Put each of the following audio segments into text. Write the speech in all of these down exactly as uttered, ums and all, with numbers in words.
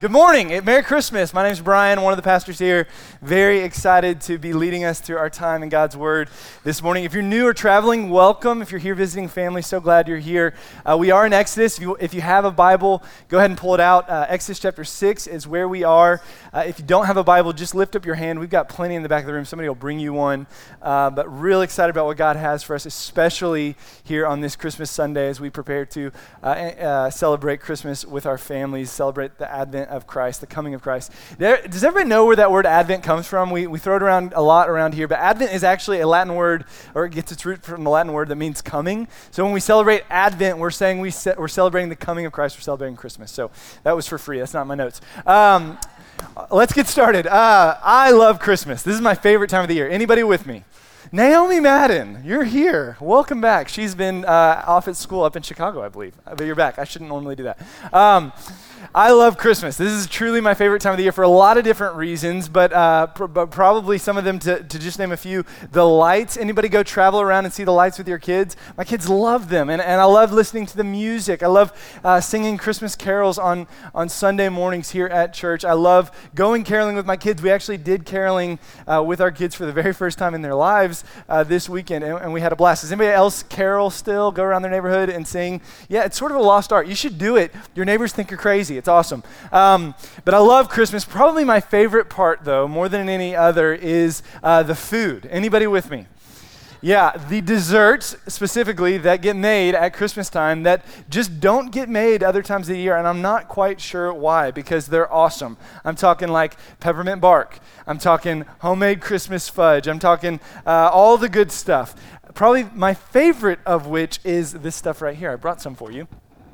Good morning. Merry Christmas. My name is Brian, one of the pastors here. Very excited to be leading us through our time in God's Word this morning. If you're new or traveling, welcome. If you're here visiting family, so glad you're here. Uh, we are in Exodus. If you, if you have a Bible, go ahead and pull it out. Uh, Exodus chapter six is where we are. Uh, if you don't have a Bible, just lift up your hand. We've got plenty in the back of the room. Somebody will bring you one. Uh, but real excited about what God has for us, especially here on this Christmas Sunday as we prepare to uh, uh, celebrate Christmas with our families, celebrate the Advent of Christ, the coming of Christ. There, does everybody know where that word Advent comes from? We we throw it around a lot around here, but Advent is actually a Latin word, or it gets its root from the Latin word that means coming. So when we celebrate Advent, we're saying we ce- we're celebrating the coming of Christ. We're celebrating Christmas. So that was for free. That's not my notes. Um, let's get started. Uh, I love Christmas. This is my favorite time of the year. Anybody with me? Naomi Madden, you're here. Welcome back. She's been uh, off at school up in Chicago, I believe. But you're back. I shouldn't normally do that. Um, I love Christmas. This is truly my favorite time of the year for a lot of different reasons, but, uh, pr- but probably some of them to, to just name a few. The lights. Anybody go travel around and see the lights with your kids? My kids love them, and, and I love listening to the music. I love uh, singing Christmas carols on, on Sunday mornings here at church. I love going caroling with my kids. We actually did caroling uh, with our kids for the very first time in their lives uh, this weekend, and, and we had a blast. Does anybody else carol still, go around their neighborhood and sing? Yeah, it's sort of a lost art. You should do it. Your neighbors think you're crazy. It's awesome. Um, but I love Christmas. Probably my favorite part, though, more than any other, is uh, the food. Anybody with me? Yeah, the desserts specifically that get made at Christmas time that just don't get made other times of the year, and I'm not quite sure why, because they're awesome. I'm talking like peppermint bark. I'm talking homemade Christmas fudge. I'm talking uh, all the good stuff. Probably my favorite of which is this stuff right here. I brought some for you.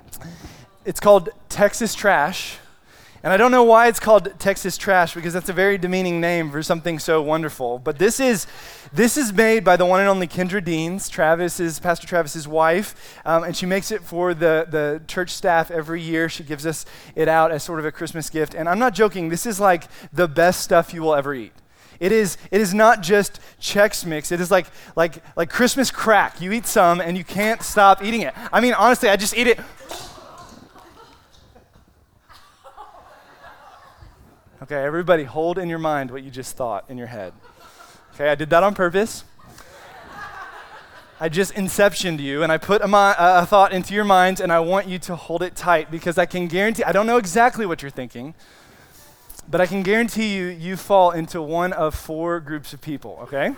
It's called Texas Trash. And I don't know why it's called Texas Trash, because that's a very demeaning name for something so wonderful. But this is this is made by the one and only Kendra Deans, Travis's, Pastor Travis's wife, um, and she makes it for the, the church staff every year. She gives us it out as sort of a Christmas gift. And I'm not joking, this is like the best stuff you will ever eat. It is it is not just Chex Mix. It is like like like Christmas crack. You eat some and you can't stop eating it. I mean, honestly, I just eat it. Okay, everybody hold in your mind what you just thought in your head. Okay, I did that on purpose. I just inceptioned you, and I put a, mi- a thought into your minds, and I want you to hold it tight, because I can guarantee, I don't know exactly what you're thinking, but I can guarantee you, you fall into one of four groups of people, okay?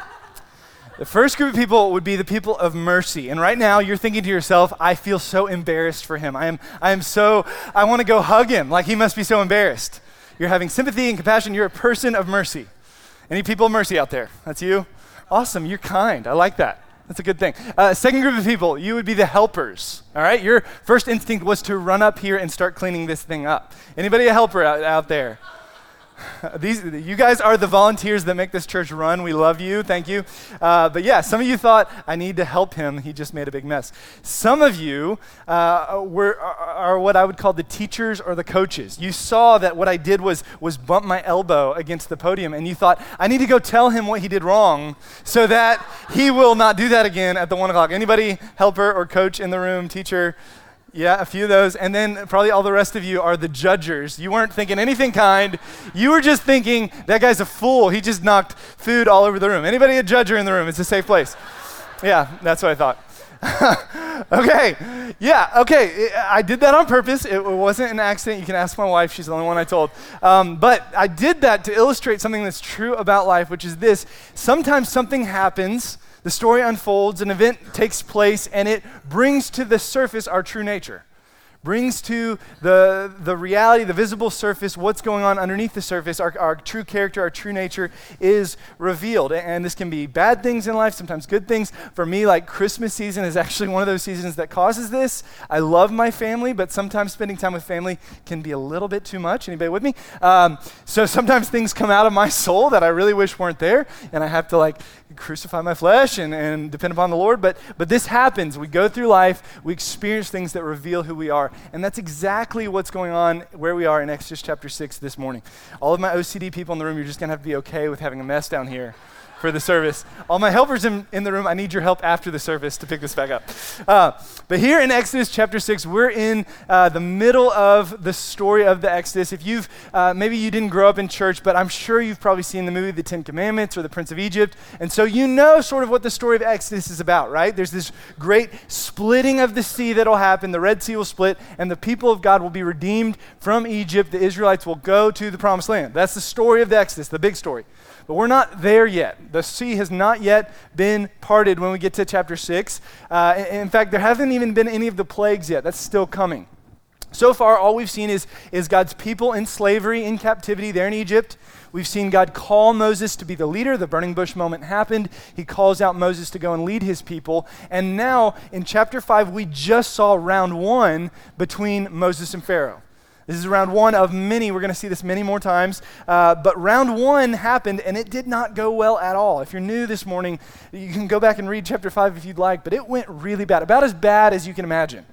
The first group of people would be the people of mercy. And right now you're thinking to yourself, I feel so embarrassed for him. I am I am so, I want to go hug him, like he must be so embarrassed. You're having sympathy and compassion. You're a person of mercy. Any people of mercy out there? That's you? Awesome. You're kind. I like that. That's a good thing. Uh, second group of people, you would be the helpers. All right? Your first instinct was to run up here and start cleaning this thing up. Anybody a helper out, out there? These, you guys are the volunteers that make this church run. We love you. Thank you. Uh, but yeah, some of you thought, I need to help him. He just made a big mess. Some of you uh, were are, are what I would call the teachers or the coaches. You saw that what I did was was bump my elbow against the podium, and you thought, I need to go tell him what he did wrong so that he will not do that again at the one o'clock. Anybody helper or coach in the room, teacher? Yeah, a few of those. And then probably all the rest of you are the judgers. You weren't thinking anything kind. You were just thinking, that guy's a fool. He just knocked food all over the room. Anybody a judger in the room? It's a safe place. Yeah, that's what I thought. Okay. Yeah, okay. I did that on purpose. It wasn't an accident. You can ask my wife. She's the only one I told. Um, but I did that to illustrate something that's true about life, which is this. Sometimes something happens. The story unfolds, an event takes place, and it brings to the surface our true nature. Brings to the the reality, the visible surface, what's going on underneath the surface. Our, our true character, our true nature is revealed. And this can be bad things in life, sometimes good things. For me, like Christmas season is actually one of those seasons that causes this. I love my family, but sometimes spending time with family can be a little bit too much. Anybody with me? Um, so sometimes things come out of my soul that I really wish weren't there, and I have to like crucify my flesh and, and depend upon the Lord. But but this happens. We go through life, we experience things that reveal who we are. And that's exactly what's going on where we are in Exodus chapter six this morning. All of my O C D people in the room, you're just going to have to be okay with having a mess down here for the service. All my helpers in, in the room, I need your help after the service to pick this back up. Uh, but here in Exodus chapter six, we're in uh, the middle of the story of the Exodus. If you've, uh, maybe you didn't grow up in church, but I'm sure you've probably seen the movie The Ten Commandments or The Prince of Egypt. And so you know sort of what the story of Exodus is about, right? There's this great splitting of the sea that'll happen. The Red Sea will split, and the people of God will be redeemed from Egypt. The Israelites will go to the Promised Land. That's the story of the Exodus, the big story. But we're not there yet. The sea has not yet been parted when we get to chapter six. Uh, in fact, there haven't even been any of the plagues yet. That's still coming. So far, all we've seen is, is God's people in slavery, in captivity there in Egypt. We've seen God call Moses to be the leader. The burning bush moment happened. He calls out Moses to go and lead his people. And now, in chapter five, we just saw round one between Moses and Pharaoh. This is round one of many. We're going to see this many more times. Uh, but round one happened, and it did not go well at all. If you're new this morning, you can go back and read chapter five if you'd like, but it went really bad, about as bad as you can imagine.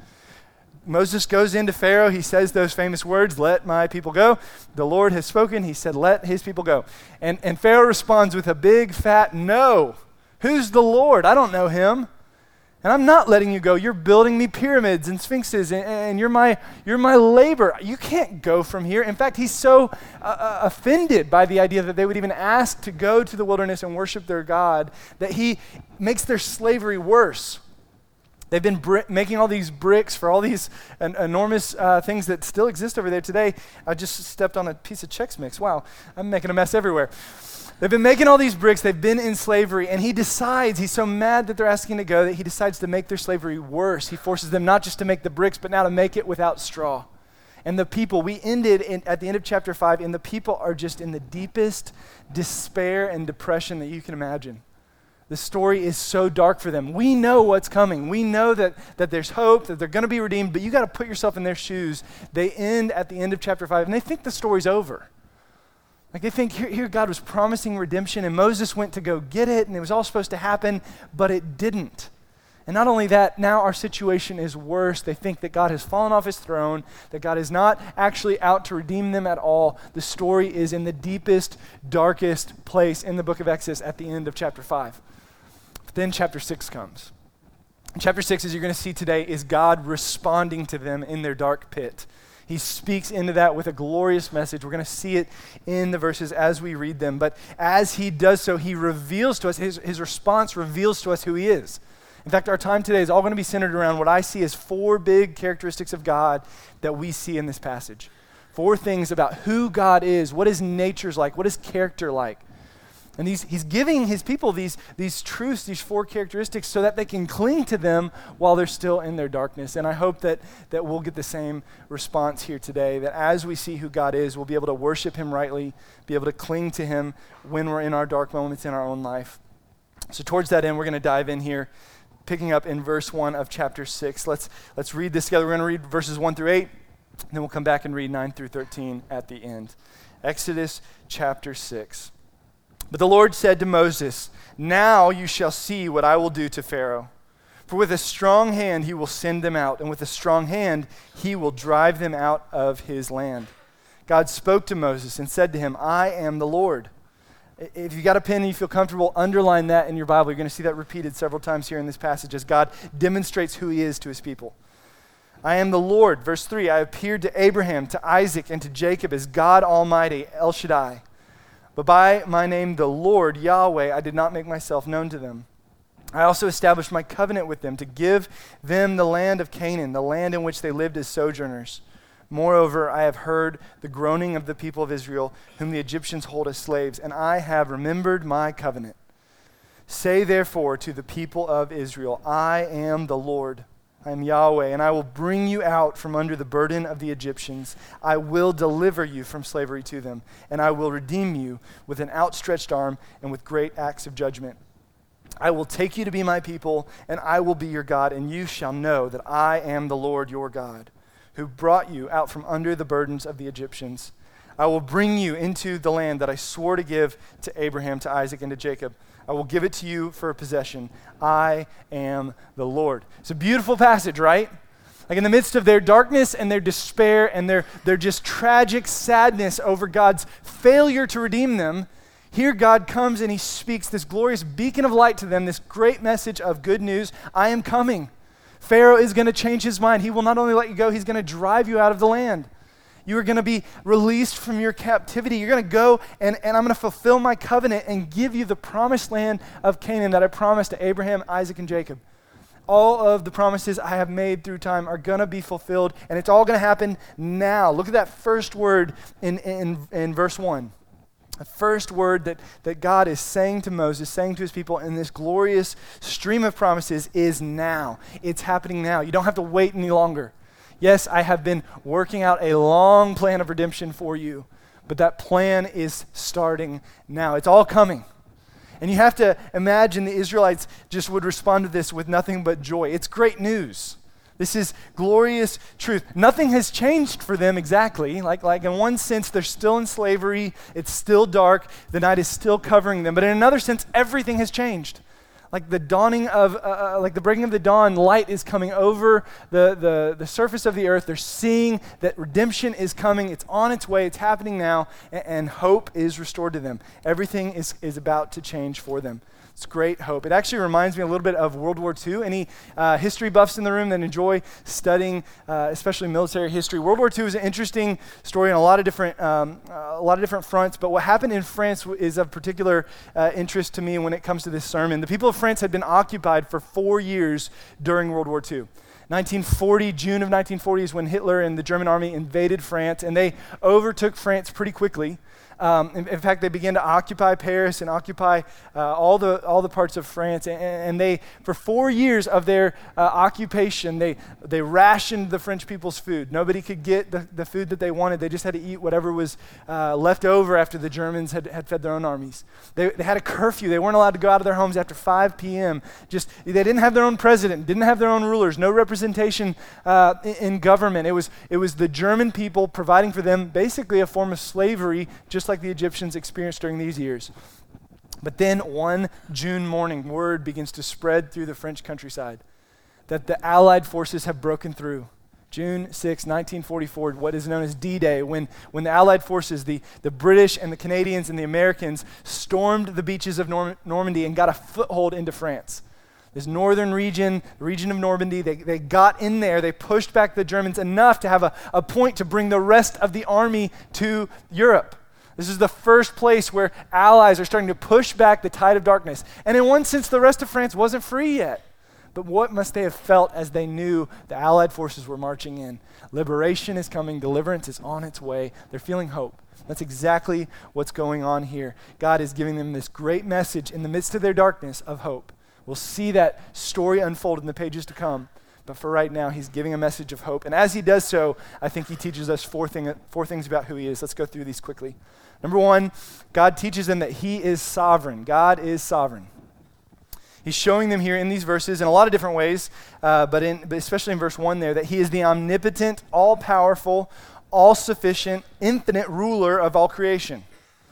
Moses goes into Pharaoh. He says those famous words, "Let my people go." The Lord has spoken. He said, "Let his people go." And, and Pharaoh responds with a big, fat no. Who's the Lord? I don't know him. And I'm not letting you go. You're building me pyramids and sphinxes, and, and you're my you're my labor. You can't go from here. In fact, he's so uh, offended by the idea that they would even ask to go to the wilderness and worship their God that he makes their slavery worse. They've been bri- making all these bricks for all these en- enormous uh, things that still exist over there today. I just stepped on a piece of Chex Mix. Wow, I'm making a mess everywhere. They've been making all these bricks. They've been in slavery. And he decides, he's so mad that they're asking to go, that he decides to make their slavery worse. He forces them not just to make the bricks, but now to make it without straw. And the people, we ended in, at the end of chapter five, and the people are just in the deepest despair and depression that you can imagine. The story is so dark for them. We know what's coming. We know that, that there's hope, that they're going to be redeemed, but you got to put yourself in their shoes. They end at the end of chapter five, and they think the story's over. Like they think here, here God was promising redemption, and Moses went to go get it, and it was all supposed to happen, but it didn't. And not only that, now our situation is worse. They think that God has fallen off his throne, that God is not actually out to redeem them at all. The story is in the deepest, darkest place in the book of Exodus at the end of chapter five. But then chapter six comes. And chapter six, as you're going to see today, is God responding to them in their dark pit. He speaks into that with a glorious message. We're going to see it in the verses as we read them. But as he does so, he reveals to us, his, his response reveals to us who he is. In fact, our time today is all going to be centered around what I see as four big characteristics of God that we see in this passage. Four things about who God is, what his nature's like, what his character like. And these, he's giving his people these, these truths, these four characteristics, so that they can cling to them while they're still in their darkness. And I hope that, that we'll get the same response here today, that as we see who God is, we'll be able to worship him rightly, be able to cling to him when we're in our dark moments in our own life. So towards that end, we're going to dive in here, picking up in verse one of chapter six. Let's, let's read this together. We're going to read verses one through eight, and then we'll come back and read nine through thirteen at the end. Exodus chapter six. But the Lord said to Moses, "Now you shall see what I will do to Pharaoh. For with a strong hand he will send them out, and with a strong hand he will drive them out of his land." God spoke to Moses and said to him, "I am the Lord." If you got a pen and you feel comfortable, underline that in your Bible. You're going to see that repeated several times here in this passage as God demonstrates who he is to his people. "I am the Lord." Verse three, "I appeared to Abraham, to Isaac, and to Jacob as God Almighty, El Shaddai. But by my name, the Lord, Yahweh, I did not make myself known to them. I also established my covenant with them to give them the land of Canaan, the land in which they lived as sojourners. Moreover, I have heard the groaning of the people of Israel, whom the Egyptians hold as slaves, and I have remembered my covenant. Say therefore to the people of Israel, I am the Lord. I am Yahweh, and I will bring you out from under the burden of the Egyptians. I will deliver you from slavery to them, and I will redeem you with an outstretched arm and with great acts of judgment. I will take you to be my people, and I will be your God, and you shall know that I am the Lord your God, who brought you out from under the burdens of the Egyptians. I will bring you into the land that I swore to give to Abraham, to Isaac, and to Jacob. I will give it to you for a possession. I am the Lord." It's a beautiful passage, right? Like in the midst of their darkness and their despair and their, their just tragic sadness over God's failure to redeem them, Here God comes and he speaks this glorious beacon of light to them, this great message of good news. I am coming. Pharaoh is going to change his mind. He will not only let you go, he's going to drive you out of the land. You are going to be released from your captivity. You're going to go and, and I'm going to fulfill my covenant and give you the promised land of Canaan that I promised to Abraham, Isaac, and Jacob. All of the promises I have made through time are going to be fulfilled, and it's all going to happen now. Look at that first word in, in, in verse one. The first word that, that God is saying to Moses, saying to his people in this glorious stream of promises is now. It's happening now. You don't have to wait any longer. Yes, I have been working out a long plan of redemption for you, but that plan is starting now. It's all coming. And you have to imagine the Israelites just would respond to this with nothing but joy. It's great news. This is glorious truth. Nothing has changed for them exactly. Like, like in one sense, they're still in slavery. It's still dark. The night is still covering them. But in another sense, everything has changed. Like the dawning of, uh, like the breaking of the dawn, light is coming over the, the, the surface of the earth. They're seeing that redemption is coming. It's on its way. It's happening now. And, and hope is restored to them. Everything is, is about to change for them. It's great hope. It actually reminds me a little bit of World War Two. Any uh, history buffs in the room that enjoy studying, uh, especially military history? World War Two is an interesting story on a lot of different, um, uh, a lot of different fronts. But what happened in France w- is of particular uh, interest to me when it comes to this sermon. The people of France had been occupied for four years during World War Two. nineteen forty, June of nineteen forty is when Hitler and the German army invaded France, and they overtook France pretty quickly. Um, in, in fact, they began to occupy Paris and occupy uh, all the all the parts of France, and, and they, for four years of their uh, occupation, they they rationed the French people's food. Nobody could get the, the food that they wanted. They just had to eat whatever was uh, left over after the Germans had, had fed their own armies. They, they had a curfew. They weren't allowed to go out of their homes after five p.m. Just they didn't have their own president, didn't have their own rulers, no representation uh, in, in government. It was it was the German people providing for them basically a form of slavery, just like like the Egyptians experienced during these years. But then one June morning, word begins to spread through the French countryside that the Allied forces have broken through. June sixth, nineteen forty-four, what is known as D-Day, when, when the Allied forces, the, the British and the Canadians and the Americans, stormed the beaches of Norm- Normandy and got a foothold into France. This northern region, the region of Normandy, they, they got in there, they pushed back the Germans enough to have a, a point to bring the rest of the army to Europe. This is the first place where allies are starting to push back the tide of darkness. And in one sense, the rest of France wasn't free yet. But what must they have felt as they knew the Allied forces were marching in? Liberation is coming. Deliverance is on its way. They're feeling hope. That's exactly what's going on here. God is giving them this great message in the midst of their darkness of hope. We'll see that story unfold in the pages to come. But for right now, he's giving a message of hope. And as he does so, I think he teaches us four, thing, four things about who he is. Let's go through these quickly. Number one, God teaches them that he is sovereign. God is sovereign. He's showing them here in these verses in a lot of different ways, uh, but, in, but especially in verse one there, that he is the omnipotent, all-powerful, all-sufficient, infinite ruler of all creation.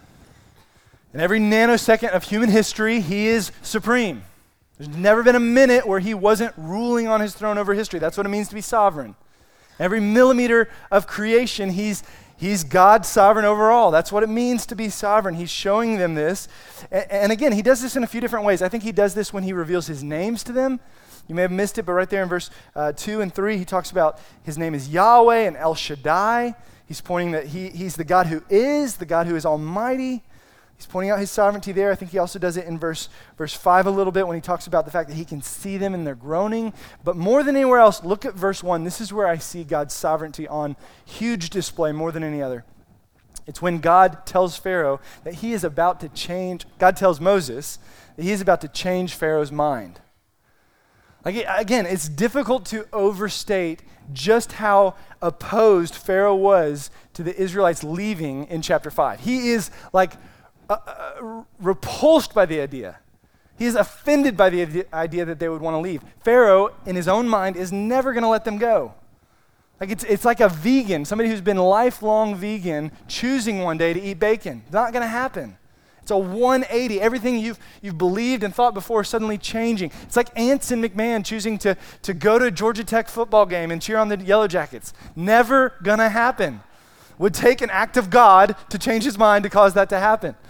In every nanosecond of human history, he is supreme. There's never been a minute where he wasn't ruling on his throne over history. That's what it means to be sovereign. Every millimeter of creation, he's He's God sovereign over all. That's what it means to be sovereign. He's showing them this. And, and again, he does this in a few different ways. I think he does this when he reveals his names to them. You may have missed it, but right there in verse uh, two and three, he talks about his name is Yahweh and El Shaddai. He's pointing that he, he's the God who is, the God who is almighty. He's pointing out his sovereignty there. I think he also does it in verse, verse five a little bit when he talks about the fact that he can see them in their groaning. But more than anywhere else, look at verse one. This is where I see God's sovereignty on huge display more than any other. It's when God tells Pharaoh that he is about to change, God tells Moses that he is about to change Pharaoh's mind. Like, again, it's difficult to overstate just how opposed Pharaoh was to the Israelites leaving in chapter five. He is like Uh, uh, repulsed by the idea. He is offended by the idea, idea that they would want to leave. Pharaoh, in his own mind, is never going to let them go. Like it's it's like a vegan, somebody who's been lifelong vegan, choosing one day to eat bacon. It's not going to happen. It's a one eighty. Everything you've you've believed and thought before is suddenly changing. It's like Anson McMahon choosing to, to go to a Georgia Tech football game and cheer on the Yellow Jackets. Never going to happen. Would take an act of God to change his mind to cause that to happen.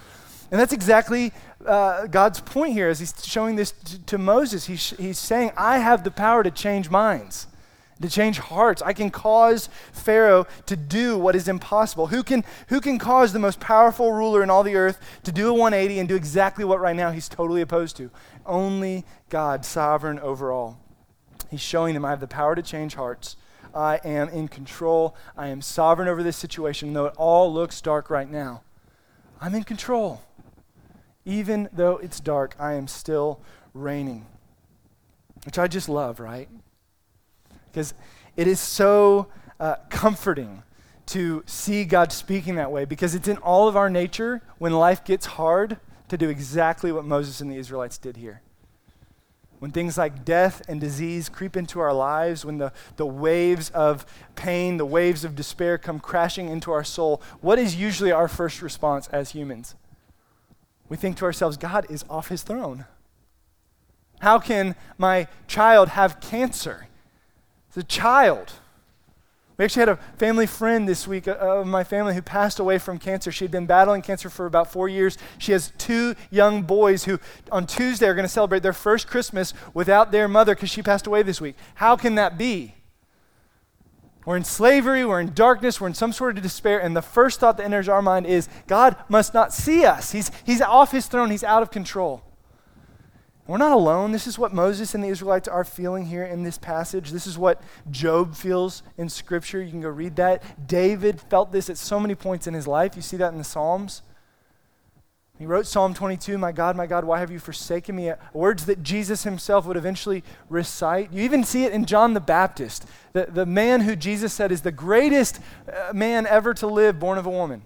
And that's exactly uh, God's point here as he's showing this t- to Moses. He's, he's saying, I have the power to change minds, to change hearts. I can cause Pharaoh to do what is impossible. Who can, who can cause the most powerful ruler in all the earth to do a one eighty and do exactly what right now he's totally opposed to? Only God, sovereign over all. He's showing them, I have the power to change hearts. I am in control. I am sovereign over this situation, though it all looks dark right now. I'm in control. Even though it's dark, I am still reigning. Which I just love, right? Because it is so uh, comforting to see God speaking that way, because it's in all of our nature when life gets hard to do exactly what Moses and the Israelites did here. When things like death and disease creep into our lives, when the, the waves of pain, the waves of despair come crashing into our soul, what is usually our first response as humans? We think to ourselves, God is off his throne. How can my child have cancer? It's a child. We actually had a family friend this week uh, of my family who passed away from cancer. She had been battling cancer for about four years. She has two young boys who on Tuesday are going to celebrate their first Christmas without their mother because she passed away this week. How can that be? We're in slavery, we're in darkness, we're in some sort of despair, and the first thought that enters our mind is, God must not see us. He's, he's off his throne, he's out of control. We're not alone. This is what Moses and the Israelites are feeling here in this passage. This is what Job feels in Scripture. You can go read that. David felt this at so many points in his life. You see that in the Psalms. He wrote Psalm twenty-two, my God, my God, why have you forsaken me? Words that Jesus himself would eventually recite. You even see it in John the Baptist, the, the man who Jesus said is the greatest uh, man ever to live, born of a woman.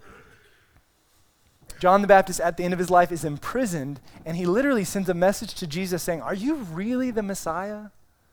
John the Baptist, at the end of his life, is imprisoned, and he literally sends a message to Jesus saying, are you really the Messiah?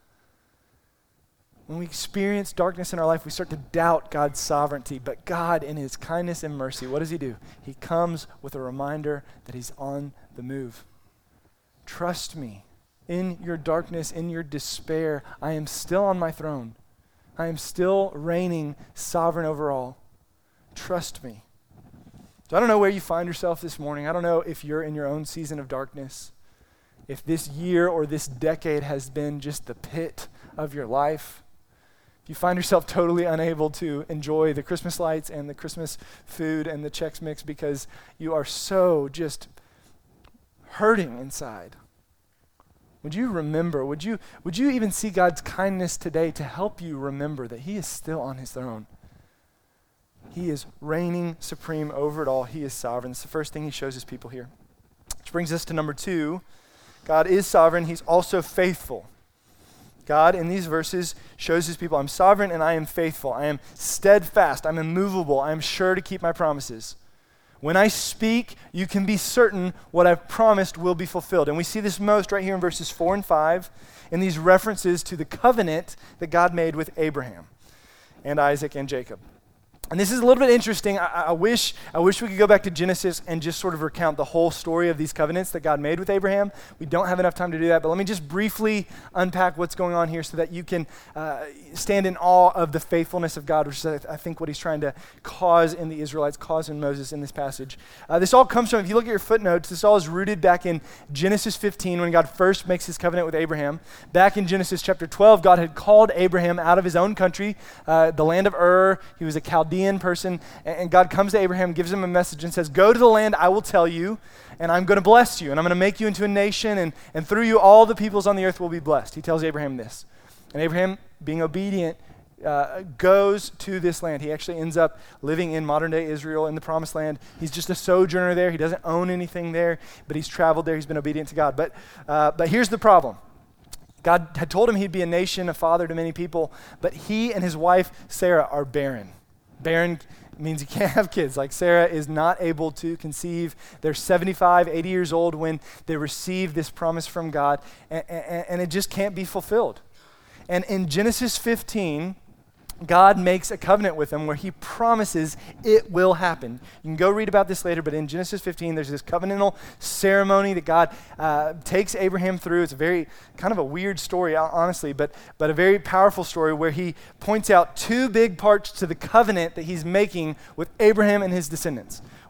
When we experience darkness in our life, we start to doubt God's sovereignty, but God, in his kindness and mercy, what does he do? He comes with a reminder that he's on the move. Trust me. In your darkness, in your despair, I am still on my throne. I am still reigning sovereign over all. Trust me. So I don't know where you find yourself this morning. I don't know if you're in your own season of darkness, if this year or this decade has been just the pit of your life. If you find yourself totally unable to enjoy the Christmas lights and the Christmas food and the Chex Mix because you are so just hurting inside, would you remember, would you, would you even see God's kindness today to help you remember that he is still on his throne? He is reigning supreme over it all. He is sovereign. It's the first thing he shows his people here. Which brings us to number two. God is sovereign. He's also faithful. God, in these verses, shows his people, I'm sovereign and I am faithful. I am steadfast. I'm immovable. I am sure to keep my promises. When I speak, you can be certain what I've promised will be fulfilled. And we see this most right here in verses four and five in these references to the covenant that God made with Abraham and Isaac and Jacob. And this is a little bit interesting. I, I wish I wish we could go back to Genesis and just sort of recount the whole story of these covenants that God made with Abraham. We don't have enough time to do that, but let me just briefly unpack what's going on here so that you can uh, stand in awe of the faithfulness of God, which is, I think, what he's trying to cause in the Israelites, cause in Moses in this passage. Uh, this all comes from, if you look at your footnotes, this all is rooted back in Genesis fifteen when God first makes his covenant with Abraham. Back in Genesis chapter twelve, God had called Abraham out of his own country, uh, the land of Ur. He was a Chaldean person, and God comes to Abraham, gives him a message and says, go to the land I will tell you, and I'm going to bless you, and I'm going to make you into a nation, and, and through you all the peoples on the earth will be blessed. He tells Abraham this. And Abraham, being obedient, uh, goes to this land. He actually ends up living in modern-day Israel in the Promised Land. He's just a sojourner there. He doesn't own anything there, but he's traveled there. He's been obedient to God. But, uh, but here's the problem. God had told him he'd be a nation, a father to many people, but he and his wife, Sarah, are barren. Barren means you can't have kids. Like Sarah is not able to conceive. They're seventy-five, eighty years old when they receive this promise from God, and, and, and it just can't be fulfilled. And in Genesis fifteen, God makes a covenant with them where he promises it will happen. You can go read about this later, but in Genesis fifteen, there's this covenantal ceremony that God uh, takes Abraham through. It's a very, kind of a weird story, honestly, but, but a very powerful story where he points out two big parts to the covenant that he's making with Abraham and his descendants.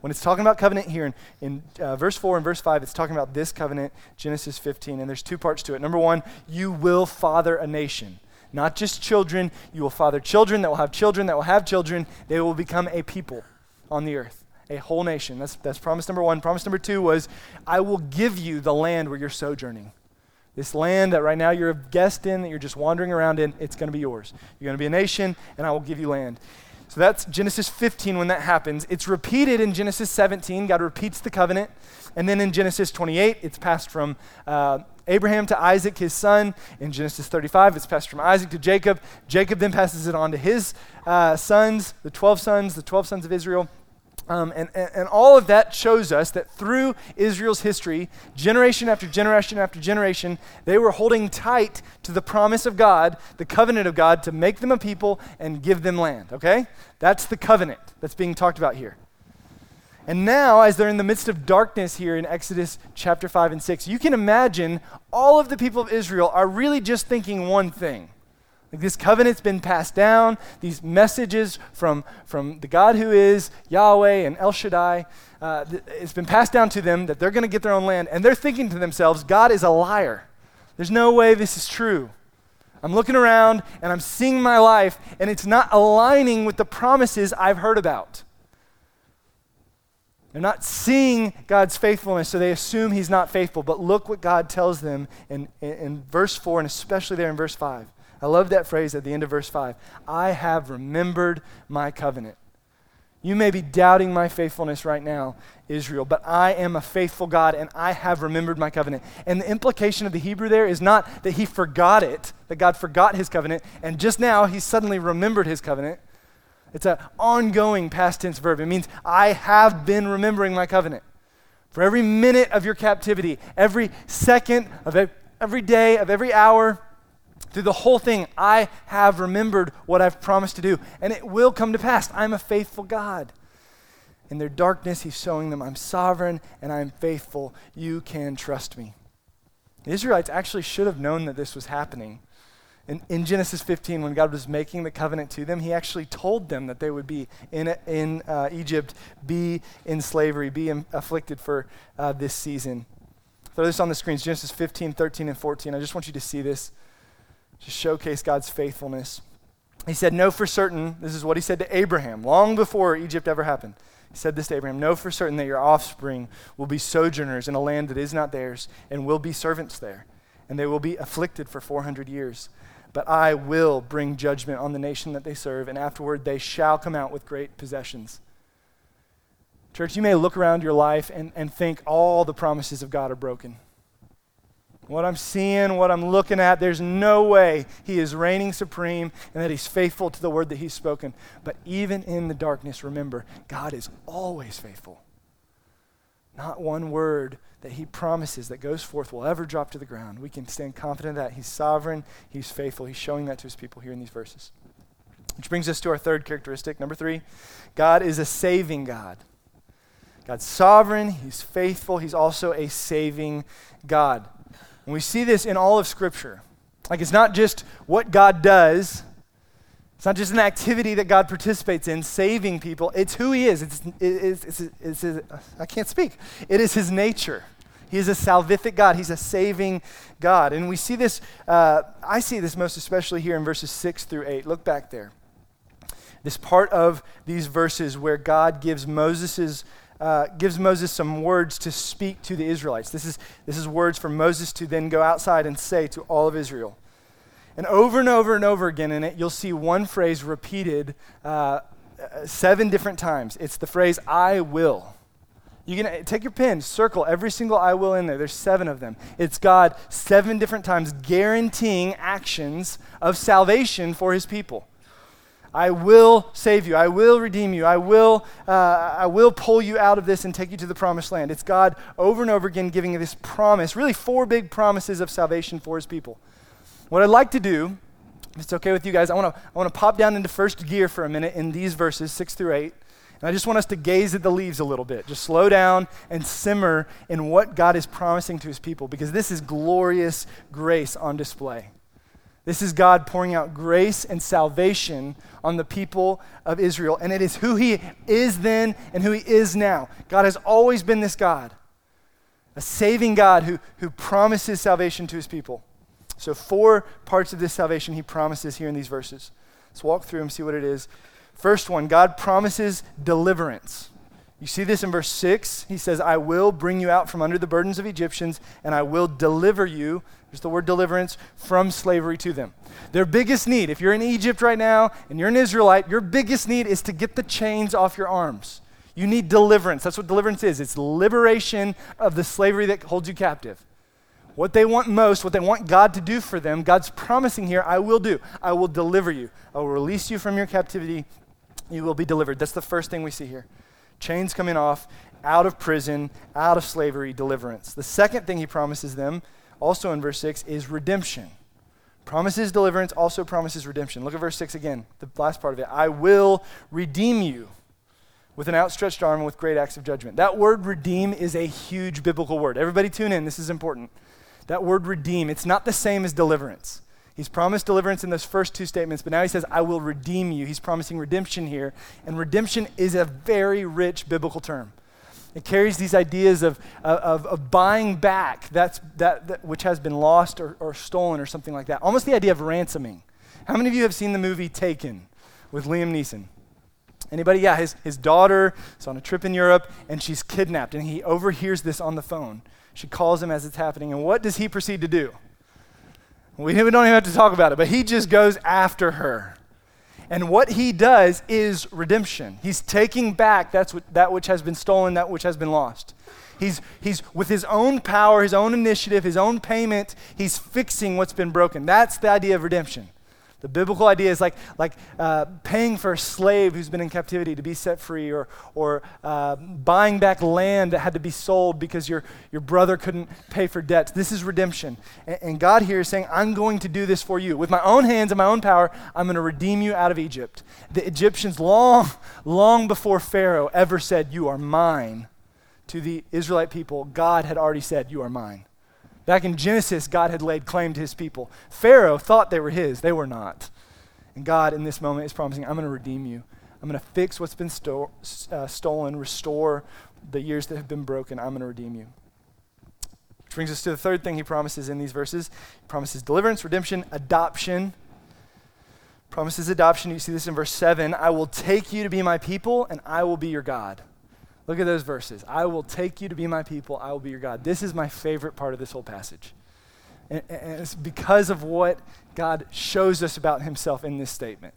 when it's talking about covenant here in, in uh, verse four and verse five, it's talking about this covenant, Genesis fifteen, and there's two parts to it. Number one, you will father a nation. Not just children, you will father children that will have children that will have children. They will become a people on the earth, a whole nation. That's, that's promise number one. Promise number two was, I will give you the land where you're sojourning. This land that right now you're a guest in, that you're just wandering around in, it's going to be yours. You're going to be a nation, and I will give you land. So that's Genesis fifteen when that happens. It's repeated in Genesis seventeen. God repeats the covenant. And then in Genesis twenty-eight, it's passed from uh, Abraham to Isaac, his son. In Genesis thirty-five, it's passed from Isaac to Jacob. Jacob then passes it on to his uh, sons, the twelve sons, the twelve sons of Israel. Um, and, and, and all of that shows us that through Israel's history, generation after generation after generation, they were holding tight to the promise of God, the covenant of God, to make them a people and give them land, okay? That's the covenant that's being talked about here. And now, as they're in the midst of darkness here in Exodus chapter five and six, you can imagine all of the people of Israel are really just thinking one thing. Like this covenant's been passed down, these messages from, from the God who is, Yahweh and El Shaddai, uh, th- it's been passed down to them that they're going to get their own land. And they're thinking to themselves, God is a liar. There's no way this is true. I'm looking around and I'm seeing my life and it's not aligning with the promises I've heard about. They're not seeing God's faithfulness, so they assume he's not faithful. But look what God tells them in, in, in verse four and especially there in verse five. I love that phrase at the end of verse five. I have remembered my covenant. You may be doubting my faithfulness right now, Israel, but I am a faithful God and I have remembered my covenant. And the implication of the Hebrew there is not that he forgot it, that God forgot his covenant, and just now he suddenly remembered his covenant. It's an ongoing past tense verb. It means I have been remembering my covenant. For every minute of your captivity, every second of every day, of every hour, through the whole thing, I have remembered what I've promised to do, and it will come to pass. I'm a faithful God. In their darkness, he's showing them I'm sovereign and I'm faithful. You can trust me. The Israelites actually should have known that this was happening. In, in Genesis fifteen, when God was making the covenant to them, he actually told them that they would be in, in uh, Egypt, be in slavery, be in, afflicted for uh, this season. Throw this on the screens, Genesis fifteen, thirteen, and fourteen. I just want you to see this. To showcase God's faithfulness. He said, know for certain, this is what he said to Abraham, long before Egypt ever happened. He said this to Abraham, know for certain that your offspring will be sojourners in a land that is not theirs and will be servants there. And they will be afflicted for four hundred years. But I will bring judgment on the nation that they serve, and afterward they shall come out with great possessions. Church, you may look around your life and, and think all the promises of God are broken. What I'm seeing, what I'm looking at, there's no way he is reigning supreme and that he's faithful to the word that he's spoken. But even in the darkness, remember, God is always faithful. Not one word that he promises that goes forth will ever drop to the ground. We can stand confident that he's sovereign, he's faithful. He's showing that to his people here in these verses. Which brings us to our third characteristic, number three. God is a saving God. God's sovereign, he's faithful, he's also a saving God. And we see this in all of Scripture. Like it's not just what God does. It's not just an activity that God participates in, saving people. It's who he is. It's, it's, it's, it's his, I can't speak. It is his nature. He is a salvific God. He's a saving God. And we see this, uh, I see this most especially here in verses six through eight. Look back there. This part of these verses where God gives Moses's Uh, gives Moses some words to speak to the Israelites. This is, this is words for Moses to then go outside and say to all of Israel. And over and over and over again in it, you'll see one phrase repeated uh, seven different times. It's the phrase, I will. You can take your pen, circle every single I will in there. There's seven of them. It's God seven different times guaranteeing actions of salvation for his people. I will save you. I will redeem you. I will uh, I will pull you out of this and take you to the promised land. It's God over and over again giving this promise, really four big promises of salvation for his people. What I'd like to do, if it's okay with you guys, I want to I want to pop down into first gear for a minute in these verses, six through eight. And I just want us to gaze at the leaves a little bit. Just slow down and simmer in what God is promising to his people, because this is glorious grace on display. This is God pouring out grace and salvation on the people of Israel. And it is who he is then and who he is now. God has always been this God, a saving God who, who promises salvation to his people. So four parts of this salvation he promises here in these verses. Let's walk through them, see what it is. First one, God promises deliverance. You see this in verse six. He says, I will bring you out from under the burdens of Egyptians, and I will deliver you, there's the word deliverance, from slavery to them. Their biggest need, if you're in Egypt right now and you're an Israelite, your biggest need is to get the chains off your arms. You need deliverance. That's what deliverance is. It's liberation of the slavery that holds you captive. What they want most, what they want God to do for them, God's promising here, I will do. I will deliver you. I will release you from your captivity. You will be delivered. That's the first thing we see here. Chains coming off, out of prison, out of slavery, deliverance. The second thing he promises them, also in verse six, is redemption. Promises deliverance, also promises redemption. Look at verse six again, the last part of it. I will redeem you with an outstretched arm and with great acts of judgment. That word redeem is a huge biblical word. Everybody tune in, this is important. That word redeem, it's not the same as deliverance. He's promised deliverance in those first two statements, but now he says, I will redeem you. He's promising redemption here. And redemption is a very rich biblical term. It carries these ideas of, of, of buying back that's, that, that which has been lost or, or stolen or something like that. Almost the idea of ransoming. How many of you have seen the movie Taken with Liam Neeson? Anybody? Yeah, his, his daughter is on a trip in Europe, and she's kidnapped, and he overhears this on the phone. She calls him as it's happening, and what does he proceed to do? We don't even have to talk about it, but he just goes after her. And what he does is redemption. He's taking back that's what, that which has been stolen, that which has been lost. He's, he's, with his own power, his own initiative, his own payment, he's fixing what's been broken. That's the idea of redemption. The biblical idea is like, like uh, paying for a slave who's been in captivity to be set free, or, or uh, buying back land that had to be sold because your, your brother couldn't pay for debts. This is redemption. And, and God here is saying, I'm going to do this for you. With my own hands and my own power, I'm going to redeem you out of Egypt. The Egyptians, long, long before Pharaoh ever said, you are mine, to the Israelite people, God had already said, you are mine. Back in Genesis, God had laid claim to his people. Pharaoh thought they were his. They were not. And God, in this moment, is promising, I'm going to redeem you. I'm going to fix what's been sto- uh, stolen, restore the years that have been broken. I'm going to redeem you. Which brings us to the third thing he promises in these verses. He promises deliverance, redemption, adoption. Promises adoption. You see this in verse seven. I will take you to be my people, and I will be your God. Look at those verses. I will take you to be my people. I will be your God. This is my favorite part of this whole passage. And, and it's because of what God shows us about himself in this statement.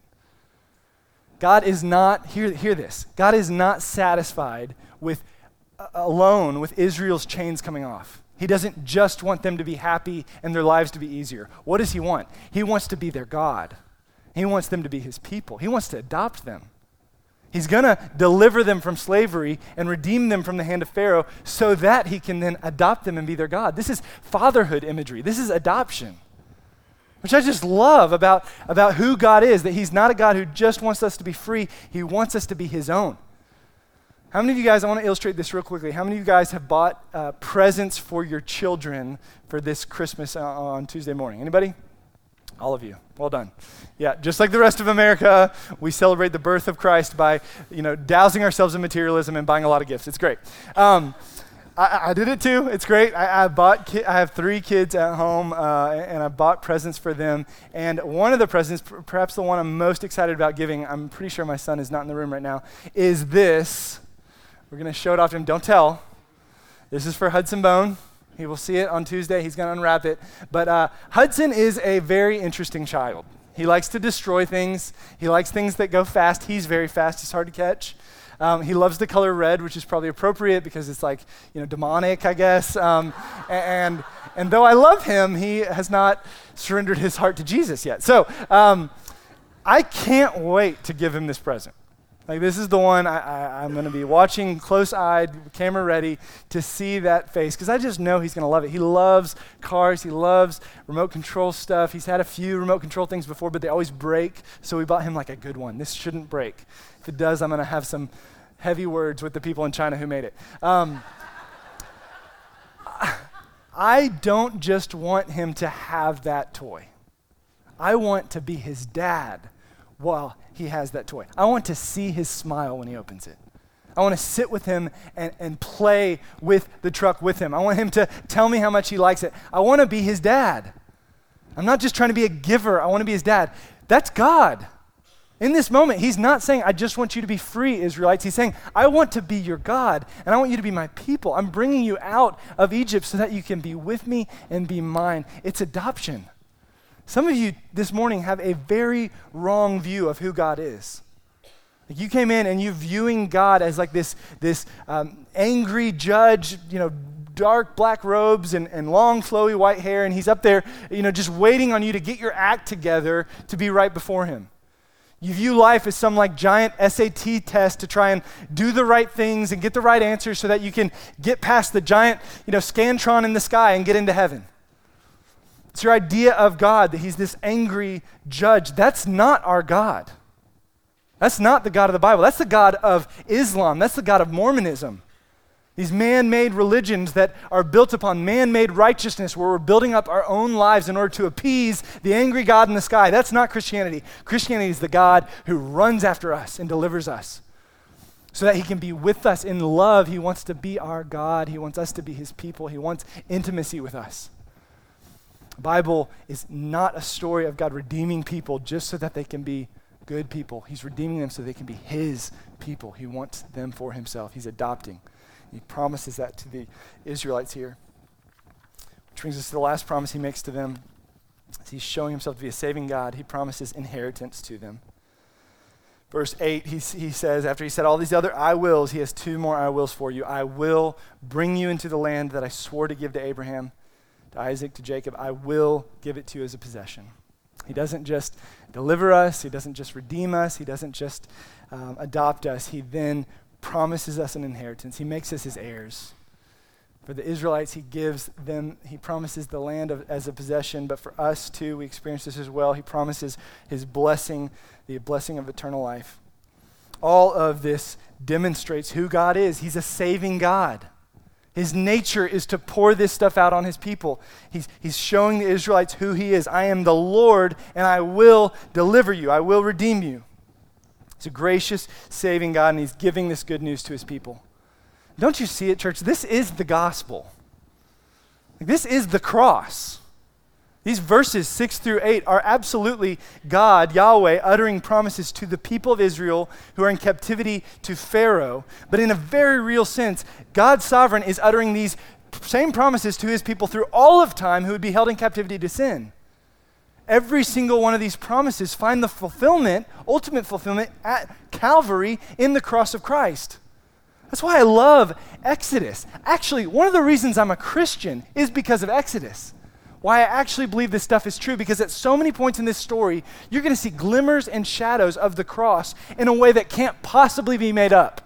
God is not, hear, hear this, God is not satisfied with uh, alone with Israel's chains coming off. He doesn't just want them to be happy and their lives to be easier. What does he want? He wants to be their God. He wants them to be his people. He wants to adopt them. He's going to deliver them from slavery and redeem them from the hand of Pharaoh so that he can then adopt them and be their God. This is fatherhood imagery. This is adoption, which I just love about, about who God is, that he's not a God who just wants us to be free. He wants us to be his own. How many of you guys, I want to illustrate this real quickly. How many of you guys have bought uh, presents for your children for this Christmas uh, on Tuesday morning? Anybody? All of you. Well done. Yeah, just like the rest of America, we celebrate the birth of Christ by, you know, dousing ourselves in materialism and buying a lot of gifts. It's great. Um, I, I did it too. It's great. I, I bought. Ki- I have three kids at home, uh, and I bought presents for them. And one of the presents, p- perhaps the one I'm most excited about giving, I'm pretty sure my son is not in the room right now, is this. We're going to show it off to him. Don't tell. This is for Hudson Bone. He will see it on Tuesday. He's going to unwrap it. But uh, Hudson is a very interesting child. He likes to destroy things. He likes things that go fast. He's very fast. He's hard to catch. Um, he loves the color red, which is probably appropriate because it's like, you know, demonic, I guess. Um, and and though I love him, he has not surrendered his heart to Jesus yet. So um, I can't wait to give him this present. Like, this is the one I, I, I'm going to be watching close-eyed, camera ready, to see that face, because I just know he's going to love it. He loves cars. He loves remote control stuff. He's had a few remote control things before, but they always break, so we bought him like a good one. This shouldn't break. If it does, I'm going to have some heavy words with the people in China who made it. Um, I don't just want him to have that toy. I want to be his dad while he has that toy. I want to see his smile when he opens it. I want to sit with him and, and play with the truck with him. I want him to tell me how much he likes it. I want to be his dad. I'm not just trying to be a giver. I want to be his dad. That's God. In this moment, he's not saying, I just want you to be free, Israelites. He's saying, I want to be your God, and I want you to be my people. I'm bringing you out of Egypt so that you can be with me and be mine. It's adoption. Some of you this morning have a very wrong view of who God is. Like you came in and you're viewing God as like this, this um, angry judge, you know, dark black robes and, and long flowy white hair, and he's up there, you know, just waiting on you to get your act together to be right before him. You view life as some like giant S A T test to try and do the right things and get the right answers so that you can get past the giant, you know, Scantron in the sky and get into heaven. It's your idea of God, that he's this angry judge. That's not our God. That's not the God of the Bible. That's the God of Islam. That's the God of Mormonism. These man-made religions that are built upon man-made righteousness where we're building up our own lives in order to appease the angry God in the sky. That's not Christianity. Christianity is the God who runs after us and delivers us so that he can be with us in love. He wants to be our God. He wants us to be his people. He wants intimacy with us. The Bible is not a story of God redeeming people just so that they can be good people. He's redeeming them so they can be his people. He wants them for himself. He's adopting. He promises that to the Israelites here. Which brings us to the last promise he makes to them. As he's showing himself to be a saving God, he promises inheritance to them. Verse eight, he, he says, after he said all these other I wills, he has two more I wills for you. I will bring you into the land that I swore to give to Abraham, to Isaac, to Jacob. I will give it to you as a possession. He doesn't just deliver us. He doesn't just redeem us. He doesn't just um, adopt us. He then promises us an inheritance. He makes us his heirs. For the Israelites, he gives them, he promises the land of, as a possession, but for us too, we experience this as well. He promises his blessing, the blessing of eternal life. All of this demonstrates who God is. He's a saving God. His nature is to pour this stuff out on his people. He's, he's showing the Israelites who he is. I am the Lord, and I will deliver you. I will redeem you. He's a gracious, saving God, and he's giving this good news to his people. Don't you see it, church? This is the gospel. This is the cross. These verses six through eight are absolutely God, Yahweh, uttering promises to the people of Israel who are in captivity to Pharaoh. But in a very real sense, God sovereign is uttering these same promises to his people through all of time who would be held in captivity to sin. Every single one of these promises find the fulfillment, ultimate fulfillment at Calvary in the cross of Christ. That's why I love Exodus. Actually, one of the reasons I'm a Christian is because of Exodus. Why I actually believe this stuff is true, because at so many points in this story, you're going to see glimmers and shadows of the cross in a way that can't possibly be made up.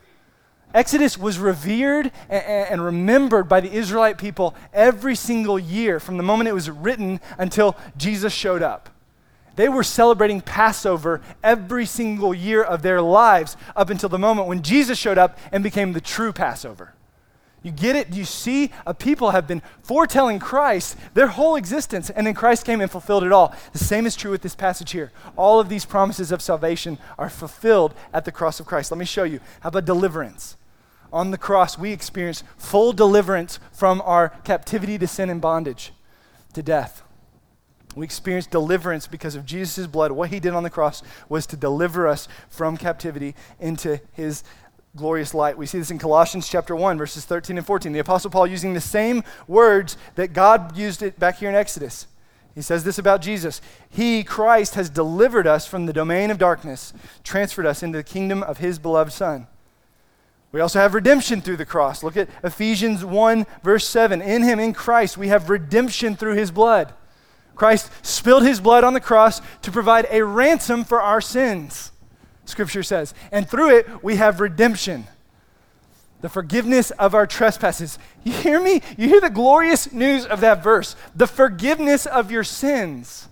Exodus was revered and, and remembered by the Israelite people every single year from the moment it was written until Jesus showed up. They were celebrating Passover every single year of their lives up until the moment when Jesus showed up and became the true Passover. You get it? You see, a people have been foretelling Christ their whole existence, and then Christ came and fulfilled it all. The same is true with this passage here. All of these promises of salvation are fulfilled at the cross of Christ. Let me show you. How about deliverance? On the cross, we experience full deliverance from our captivity to sin and bondage, to death. We experience deliverance because of Jesus' blood. What he did on the cross was to deliver us from captivity into his glorious light. We see this in Colossians chapter one, verses thirteen and fourteen. The Apostle Paul using the same words that God used it back here in Exodus. He says this about Jesus. He, Christ, has delivered us from the domain of darkness, transferred us into the kingdom of his beloved Son. We also have redemption through the cross. Look at Ephesians one, verse seven. In him, in Christ, we have redemption through his blood. Christ spilled his blood on the cross to provide a ransom for our sins, Scripture says. And through it, we have redemption, the forgiveness of our trespasses. You hear me? You hear the glorious news of that verse, the forgiveness of your sins.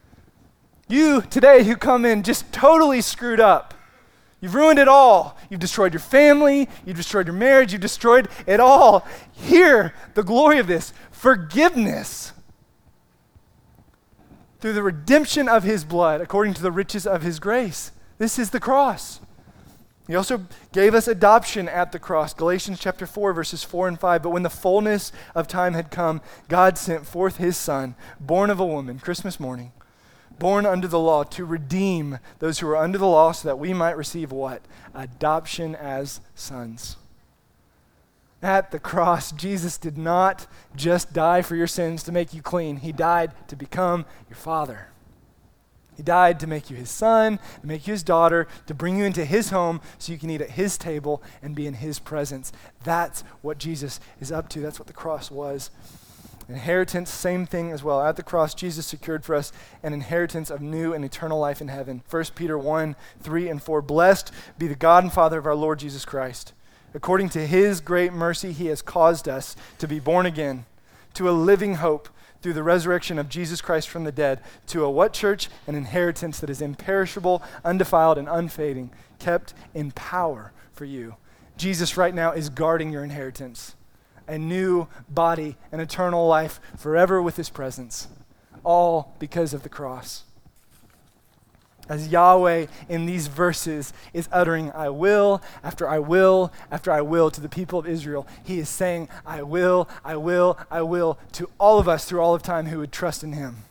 You today who come in just totally screwed up. You've ruined it all. You've destroyed your family. You've destroyed your marriage. You've destroyed it all. Hear the glory of this. Forgiveness. through the redemption of his blood, according to the riches of his grace. This is the cross. He also gave us adoption at the cross. Galatians chapter four, verses four and five. But when the fullness of time had come, God sent forth his Son, born of a woman, Christmas morning, born under the law, to redeem those who are under the law so that we might receive what? Adoption as sons. At the cross, Jesus did not just die for your sins to make you clean. He died to become your father. He died to make you his son, to make you his daughter, to bring you into his home so you can eat at his table and be in his presence. That's what Jesus is up to. That's what the cross was. Inheritance, same thing as well. At the cross, Jesus secured for us an inheritance of new and eternal life in heaven. First Peter one, three and four. Blessed be the God and Father of our Lord Jesus Christ. According to his great mercy, he has caused us to be born again to a living hope through the resurrection of Jesus Christ from the dead, to a what, church? An inheritance that is imperishable, undefiled, and unfading, kept in power for you. Jesus right now is guarding your inheritance, a new body, an eternal life, forever with his presence, all because of the cross. As Yahweh in these verses is uttering, I will, after I will, after I will to the people of Israel, he is saying, I will, I will, I will to all of us through all of time who would trust in him.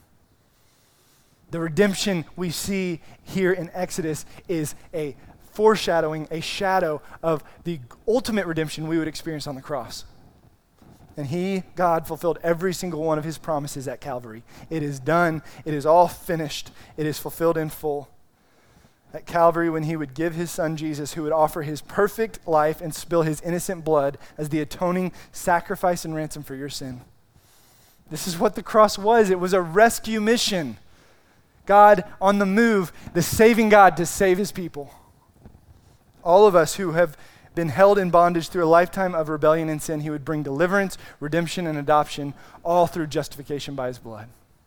The redemption we see here in Exodus is a foreshadowing, a shadow of the ultimate redemption we would experience on the cross. And he, God, fulfilled every single one of his promises at Calvary. It is done. It is all finished. It is fulfilled in full. At Calvary, when he would give his son Jesus, who would offer his perfect life and spill his innocent blood as the atoning sacrifice and ransom for your sin. This is what the cross was. It was a rescue mission. God on the move, the saving God to save his people. All of us who have been held in bondage through a lifetime of rebellion and sin, he would bring deliverance, redemption, and adoption, all through justification by his blood.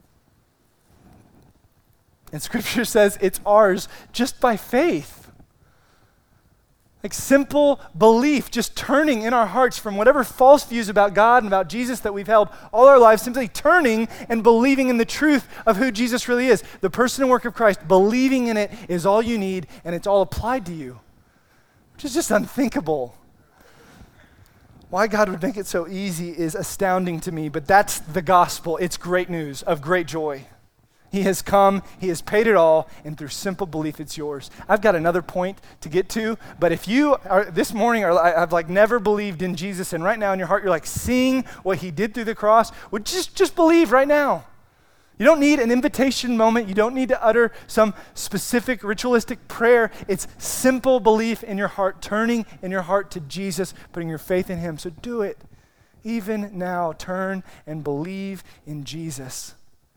And Scripture says it's ours just by faith. Like simple belief, just turning in our hearts from whatever false views about God and about Jesus that we've held all our lives, simply turning and believing in the truth of who Jesus really is. The person and work of Christ, believing in it is all you need, and it's all applied to you. Which is just unthinkable. Why God would make it so easy is astounding to me, but that's the gospel. It's great news of great joy. He has come, he has paid it all, and through simple belief, it's yours. I've got another point to get to, but if you are this morning are I've like never believed in Jesus, and right now in your heart you're like seeing what he did through the cross, well, just just believe right now. You don't need an invitation moment. You don't need to utter some specific ritualistic prayer. It's simple belief in your heart, turning in your heart to Jesus, putting your faith in him. So do it. Even now, turn and believe in Jesus.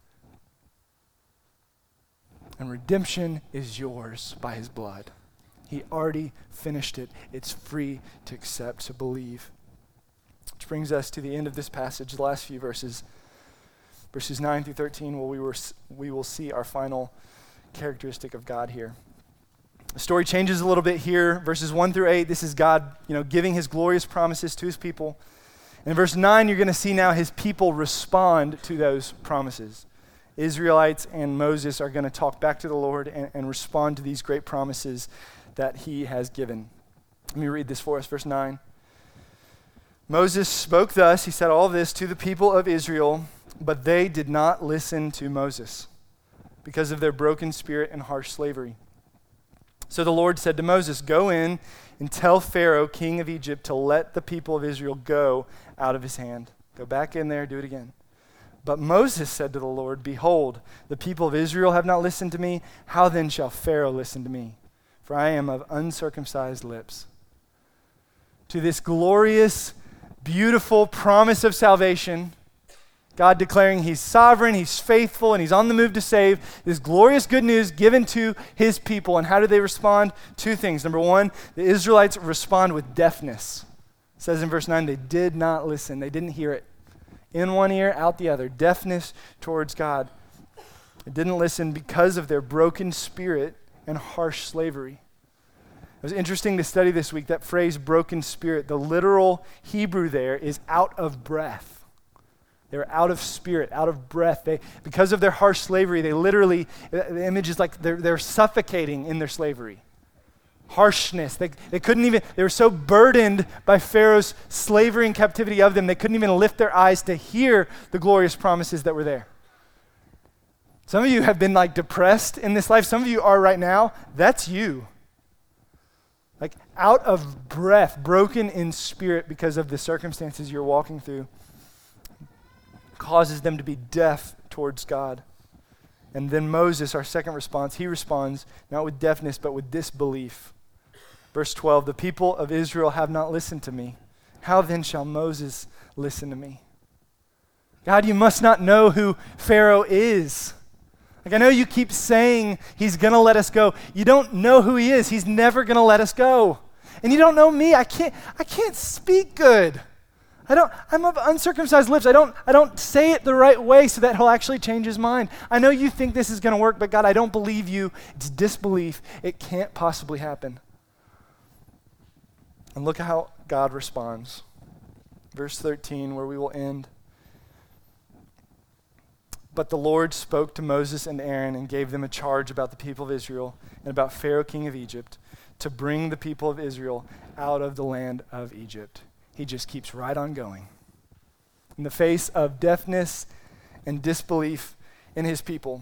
And redemption is yours by his blood. He already finished it. It's free to accept, to believe. Which brings us to the end of this passage, the last few verses. Verses nine through thirteen, where we, were, we will see our final characteristic of God here. The story changes a little bit here. Verses one through eight, this is God, you know, giving his glorious promises to his people. And in verse nine, you're going to see now his people respond to those promises. Israelites and Moses are going to talk back to the Lord and, and respond to these great promises that he has given. Let me read this for us, verse nine. Moses spoke thus, he said all this to the people of Israel, but they did not listen to Moses because of their broken spirit and harsh slavery. So the Lord said to Moses, go in and tell Pharaoh, king of Egypt, to let the people of Israel go out of his hand. Go back in there, do it again. But Moses said to the Lord, behold, the people of Israel have not listened to me. How then shall Pharaoh listen to me? For I am of uncircumcised lips. To this glorious, beautiful promise of salvation, God declaring he's sovereign, he's faithful, and he's on the move to save. This glorious good news given to his people. And how do they respond? Two things. Number one, the Israelites respond with deafness. It says in verse nine, they did not listen. They didn't hear it. In one ear, out the other. Deafness towards God. They didn't listen because of their broken spirit and harsh slavery. It was interesting to study this week that phrase, broken spirit. The literal Hebrew there is out of breath. They were out of spirit, out of breath. They, because of their harsh slavery, they literally, the image is like they're, they're suffocating in their slavery. Harshness. They, they couldn't even, they were so burdened by Pharaoh's slavery and captivity of them, they couldn't even lift their eyes to hear the glorious promises that were there. Some of you have been like depressed in this life. Some of you are right now. That's you. Like out of breath, broken in spirit because of the circumstances you're walking through, causes them to be deaf towards God. And then Moses, our second response, he responds not with deafness, but with disbelief. Verse twelve, the people of Israel have not listened to me. How then shall Moses listen to me? God, you must not know who Pharaoh is. Like I know you keep saying he's going to let us go. You don't know who he is. He's never going to let us go. And you don't know me. I can't I can't speak good. I don't I'm of uncircumcised lips. I don't I don't say it the right way so that he'll actually change his mind. I know you think this is going to work, but God, I don't believe you. It's disbelief. It can't possibly happen. And look at how God responds. Verse thirteen, where we will end. But the Lord spoke to Moses and Aaron and gave them a charge about the people of Israel and about Pharaoh, king of Egypt, to bring the people of Israel out of the land of Egypt. He just keeps right on going. In the face of deafness and disbelief in his people,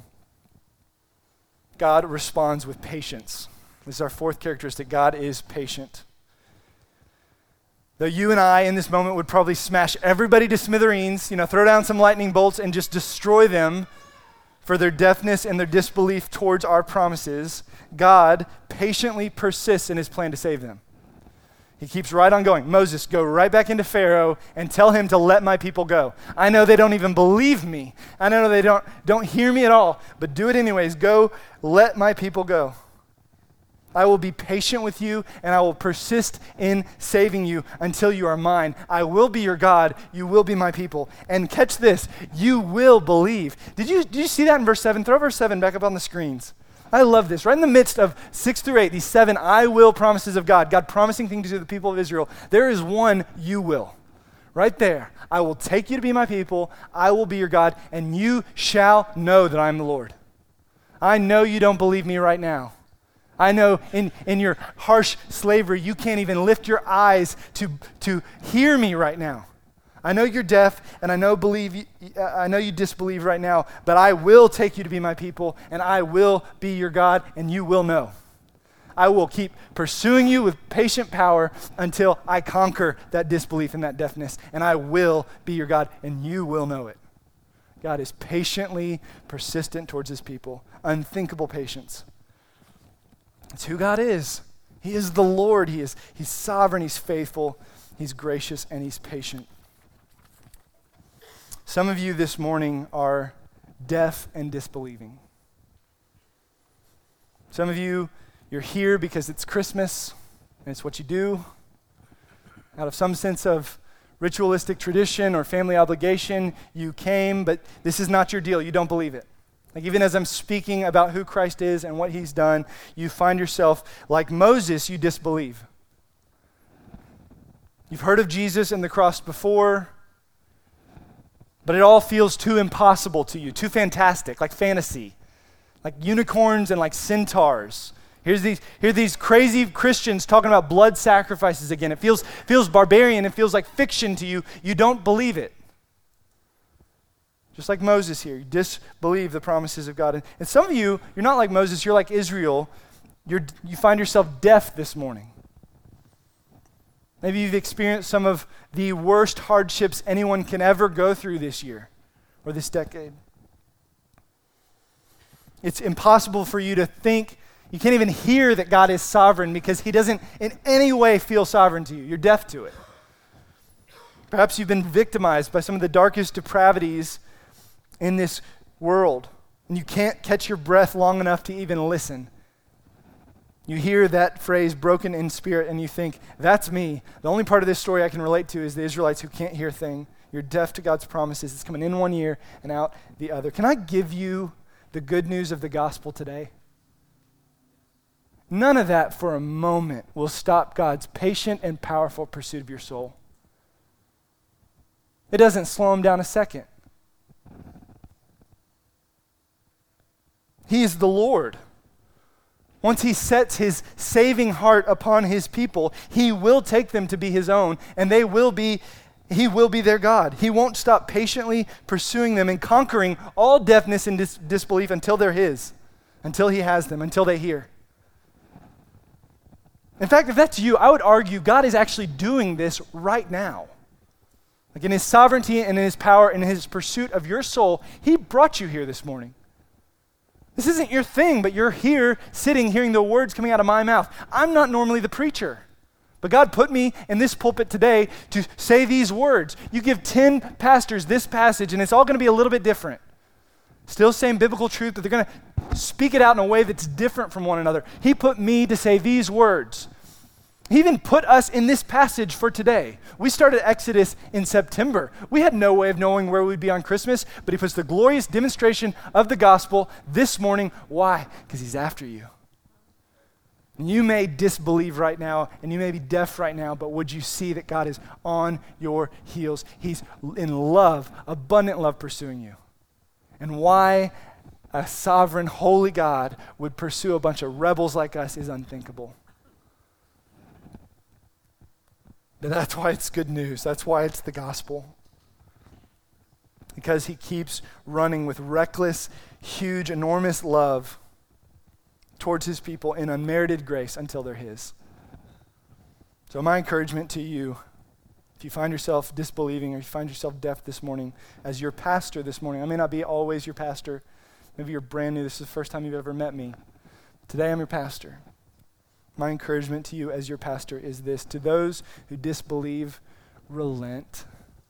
God responds with patience. This is our fourth characteristic. God is patient. Though you and I in this moment would probably smash everybody to smithereens, you know, throw down some lightning bolts and just destroy them for their deafness and their disbelief towards our promises, God patiently persists in his plan to save them. He keeps right on going. Moses, go right back into Pharaoh and tell him to let my people go. I know they don't even believe me. I know they don't, don't hear me at all, but do it anyways. Go, let my people go. I will be patient with you, and I will persist in saving you until you are mine. I will be your God. You will be my people. And catch this, you will believe. Did you, did you see that in verse seven? Throw verse seven back up on the screens. I love this. Right in the midst of six through eight, these seven I will promises of God, God promising things to the people of Israel, there is one you will. Right there. I will take you to be my people. I will be your God, and you shall know that I am the Lord. I know you don't believe me right now. I know in, in your harsh slavery, you can't even lift your eyes to, to hear me right now. I know you're deaf, and I know believe uh, I know you disbelieve right now, but I will take you to be my people, and I will be your God, and you will know. I will keep pursuing you with patient power until I conquer that disbelief and that deafness, and I will be your God, and you will know it. God is patiently persistent towards his people, unthinkable patience. It's who God is. He is the Lord. He is he's sovereign, he's faithful, he's gracious, and he's patient. Some of you this morning are deaf and disbelieving. Some of you, you're here because it's Christmas, and it's what you do. Out of some sense of ritualistic tradition or family obligation, you came, but this is not your deal. You don't believe it. Like even as I'm speaking about who Christ is and what he's done, you find yourself like Moses, you disbelieve. You've heard of Jesus and the cross before, but it all feels too impossible to you, too fantastic, like fantasy, like unicorns and like centaurs. Here's these, here are these crazy Christians talking about blood sacrifices again. It feels, feels barbarian. It feels like fiction to you. You don't believe it. Just like Moses here, you disbelieve the promises of God. And, and some of you, you're not like Moses, you're like Israel. You're, you find yourself deaf this morning. Maybe you've experienced some of the worst hardships anyone can ever go through this year or this decade. It's impossible for you to think, you can't even hear that God is sovereign because he doesn't in any way feel sovereign to you. You're deaf to it. Perhaps you've been victimized by some of the darkest depravities in this world, and you can't catch your breath long enough to even listen. You hear that phrase, broken in spirit, and you think, that's me. The only part of this story I can relate to is the Israelites who can't hear a thing. You're deaf to God's promises. It's coming in one ear and out the other. Can I give you the good news of the gospel today? None of that for a moment will stop God's patient and powerful pursuit of your soul. It doesn't slow him down a second. He is the Lord. Once he sets his saving heart upon his people, he will take them to be his own, and they will be, he will be their God. He won't stop patiently pursuing them and conquering all deafness and dis- disbelief until they're his, until he has them, until they hear. In fact, if that's you, I would argue God is actually doing this right now. Like in his sovereignty and in his power and in his pursuit of your soul, he brought you here this morning. This isn't your thing, but you're here sitting, hearing the words coming out of my mouth. I'm not normally the preacher, but God put me in this pulpit today to say these words. You give ten pastors this passage, and it's all going to be a little bit different. Still same biblical truth, but they're going to speak it out in a way that's different from one another. He put me to say these words. He even put us in this passage for today. We started Exodus in September. We had no way of knowing where we'd be on Christmas, but he puts the glorious demonstration of the gospel this morning. Why? Because he's after you. And you may disbelieve right now, and you may be deaf right now, but would you see that God is on your heels? He's in love, abundant love pursuing you. And why a sovereign, holy God would pursue a bunch of rebels like us is unthinkable. But that's why it's good news. That's why it's the gospel. Because he keeps running with reckless, huge, enormous love towards his people in unmerited grace until they're his. So my encouragement to you, if you find yourself disbelieving or you find yourself deaf this morning, as your pastor this morning, I may not be always your pastor. Maybe you're brand new. This is the first time you've ever met me. Today I'm your pastor. My encouragement to you as your pastor is this: to those who disbelieve, relent.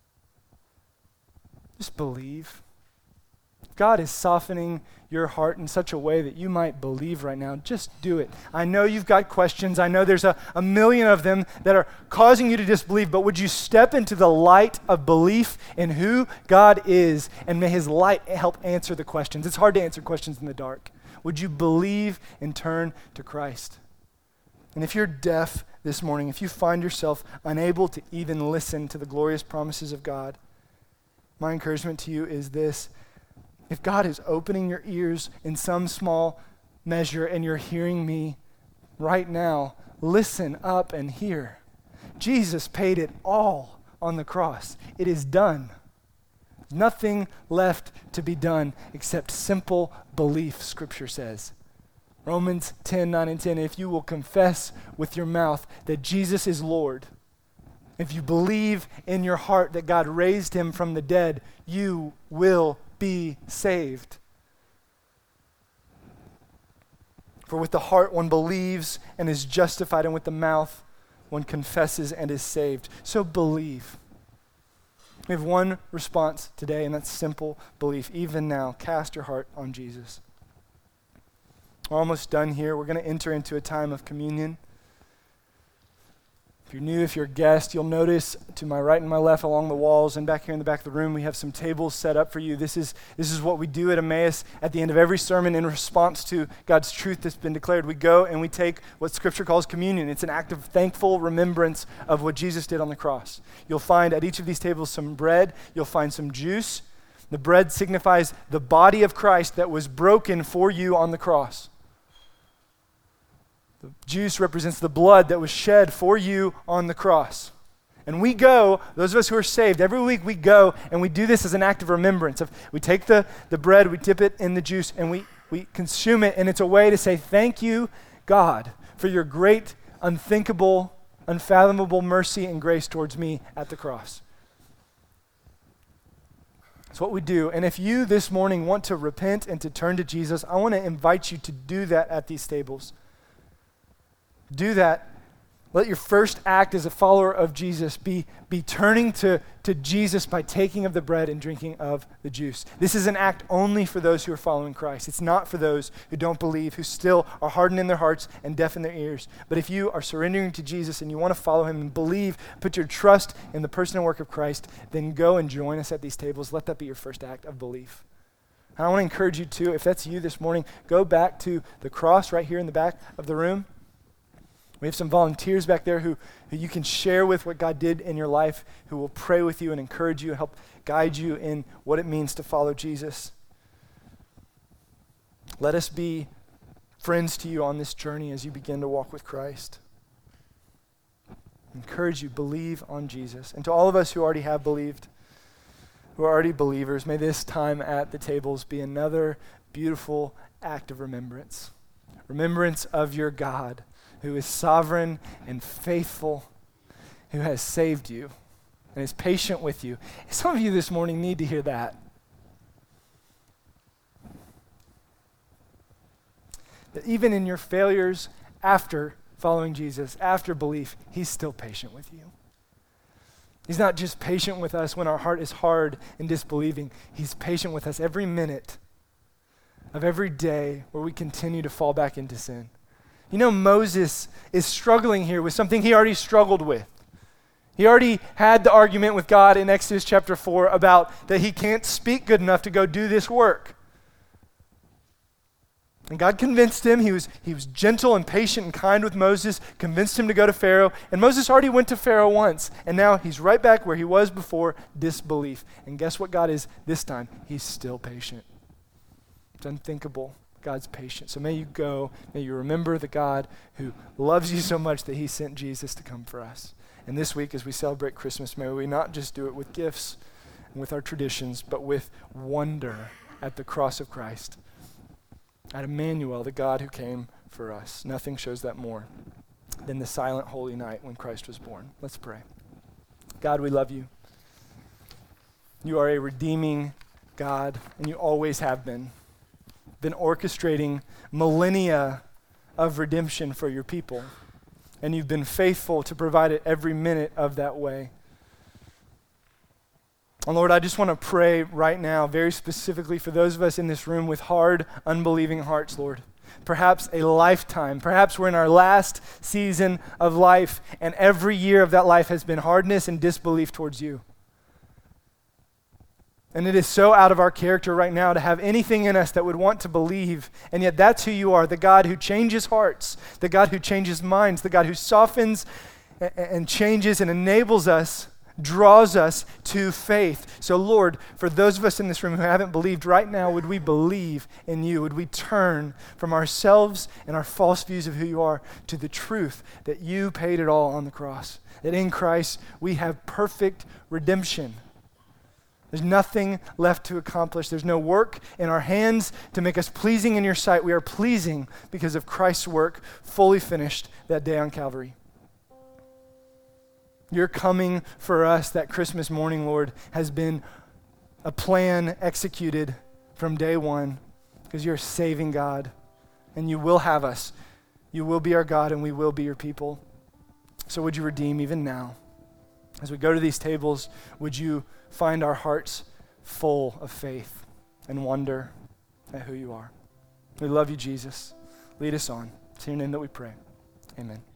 Just believe. God is softening your heart in such a way that you might believe right now. Just do it. I know you've got questions. I know there's a, a million of them that are causing you to disbelieve, but would you step into the light of belief in who God is, and may his light help answer the questions. It's hard to answer questions in the dark. Would you believe and turn to Christ? And if you're deaf this morning, if you find yourself unable to even listen to the glorious promises of God, my encouragement to you is this: if God is opening your ears in some small measure and you're hearing me right now, listen up and hear. Jesus paid it all on the cross. It is done. Nothing left to be done except simple belief, Scripture says. Romans ten, nine and ten, if you will confess with your mouth that Jesus is Lord, if you believe in your heart that God raised him from the dead, you will be saved. For with the heart one believes and is justified, and with the mouth one confesses and is saved. So believe. We have one response today, and that's simple belief. Even now, cast your heart on Jesus. We're almost done here. We're going to enter into a time of communion. If you're new, if you're a guest, you'll notice to my right and my left along the walls and back here in the back of the room, we have some tables set up for you. This is this is what we do at Emmaus at the end of every sermon in response to God's truth that's been declared. We go and we take what Scripture calls communion. It's an act of thankful remembrance of what Jesus did on the cross. You'll find at each of these tables some bread. You'll find some juice. The bread signifies the body of Christ that was broken for you on the cross. The juice represents the blood that was shed for you on the cross. And we go, those of us who are saved, every week we go and we do this as an act of remembrance. Of, we take the, the bread, we dip it in the juice, and we, we consume it, and it's a way to say thank you, God, for your great, unthinkable, unfathomable mercy and grace towards me at the cross. That's what we do. And if you this morning want to repent and to turn to Jesus, I want to invite you to do that at these tables. Do that. Let your first act as a follower of Jesus be, be turning to, to Jesus by taking of the bread and drinking of the juice. This is an act only for those who are following Christ. It's not for those who don't believe, who still are hardened in their hearts and deaf in their ears. But if you are surrendering to Jesus and you want to follow him and believe, put your trust in the person and work of Christ, then go and join us at these tables. Let that be your first act of belief. And I want to encourage you too, if that's you this morning, go back to the cross right here in the back of the room. We have some volunteers back there who, who you can share with what God did in your life, who will pray with you and encourage you and help guide you in what it means to follow Jesus. Let us be friends to you on this journey as you begin to walk with Christ. I encourage you, believe on Jesus. And to all of us who already have believed, who are already believers, may this time at the tables be another beautiful act of remembrance. Remembrance of your God, who is sovereign and faithful, who has saved you and is patient with you. Some of you this morning need to hear that. That even in your failures after following Jesus, after belief, he's still patient with you. He's not just patient with us when our heart is hard and disbelieving. He's patient with us every minute of every day where we continue to fall back into sin. You know, Moses is struggling here with something he already struggled with. He already had the argument with God in Exodus chapter four about that he can't speak good enough to go do this work. And God convinced him. He was, he was gentle and patient and kind with Moses, convinced him to go to Pharaoh. And Moses already went to Pharaoh once. And now he's right back where he was before, disbelief. And guess what God is this time? He's still patient. It's unthinkable. God's patient. So may you go, may you remember the God who loves you so much that he sent Jesus to come for us. And this week as we celebrate Christmas, may we not just do it with gifts and with our traditions, but with wonder at the cross of Christ. At Emmanuel, the God who came for us. Nothing shows that more than the silent holy night when Christ was born. Let's pray. God, we love you. You are a redeeming God, and you always have been. Been orchestrating millennia of redemption for your people. And you've been faithful to provide it every minute of that way. And Lord, I just want to pray right now very specifically for those of us in this room with hard, unbelieving hearts, Lord. Perhaps a lifetime. Perhaps we're in our last season of life, and every year of that life has been hardness and disbelief towards you. And it is so out of our character right now to have anything in us that would want to believe, and yet that's who you are, the God who changes hearts, the God who changes minds, the God who softens and changes and enables us, draws us to faith. So Lord, for those of us in this room who haven't believed right now, would we believe in you? Would we turn from ourselves and our false views of who you are to the truth that you paid it all on the cross? That in Christ we have perfect redemption. There's nothing left to accomplish. There's no work in our hands to make us pleasing in your sight. We are pleasing because of Christ's work fully finished that day on Calvary. Your coming for us that Christmas morning, Lord, has been a plan executed from day one because you're a saving God and you will have us. You will be our God and we will be your people. So would you redeem even now? As we go to these tables, would you find our hearts full of faith and wonder at who you are? We love you, Jesus. Lead us on. It's in your name that we pray. Amen.